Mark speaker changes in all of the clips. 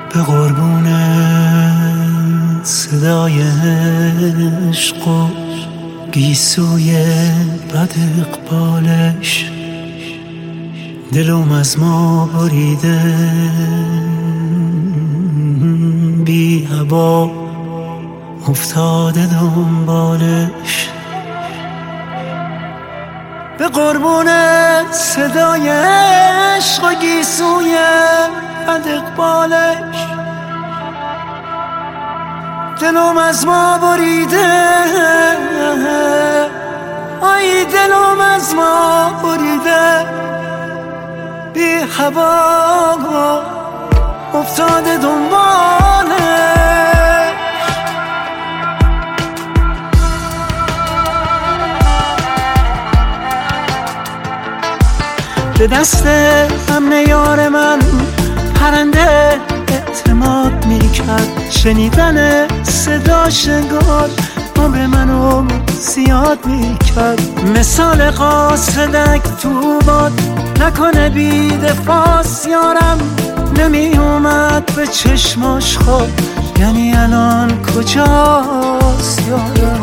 Speaker 1: به قربون صدای عشق و گیسوی بد اقبالش دلم از ما بریده بی هوا افتاده دنبالش. به قربون صدای عشق و گیسوی بد اقبالش دلم از ما بریده، آی دلم از ما بریده بی هوا افتاده دنبالش. به دست امن یار من پرنده اعتماد میکرد، شنیدن صداش انگار عمر منو زیاد میکرد. مثال قاصدک تو باد نکنه بی دفاس یارم، نمی اومد به چشماش خواب، یعنی الان کجاست یارم؟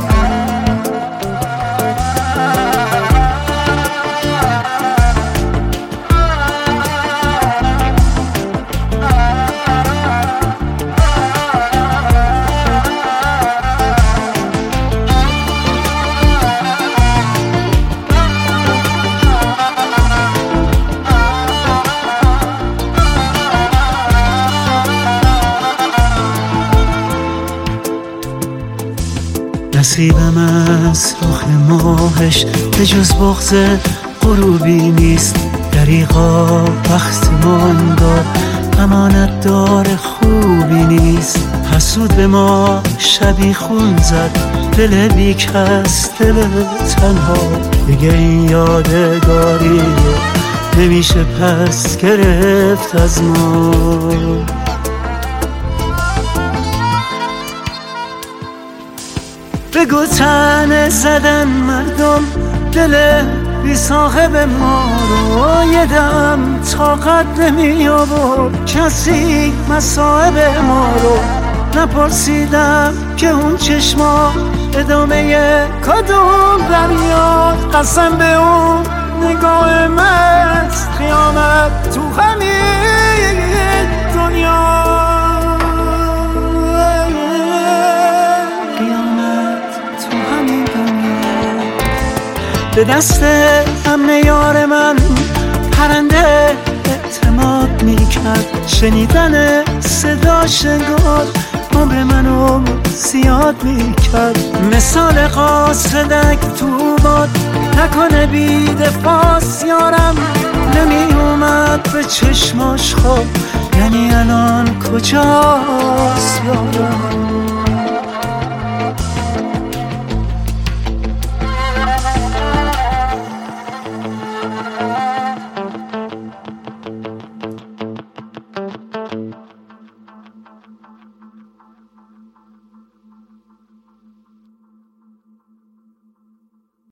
Speaker 1: نصیبم از رخ ماهش به جز بغض غروبی نیست، دریغا وقتمان دار امانت دار خوبی نیست. حسود به ما شبی خون زد، دل بی کس دل تنها، دیگه این یادگاری نمیشه پس گرفت از ما. بگو تنه زدن مردم دل بی صاحب ما رو، یه دم طاقت نمی آورد کسی مصاحب ما رو. نپرسیدم که اون چشما ادامه کدوم دریاست، قسم به اون نگاه مست خیانت تو همین دنیا. به دست امن یار من پرنده اعتماد میکرد، شنیدن صداش انگار عمر منو زیاد میکرد. مثال قاصدک تو باد نکنه بی دفاس یارم، نمی اومد به چشماش خواب، یعنی الان کجاست یارم؟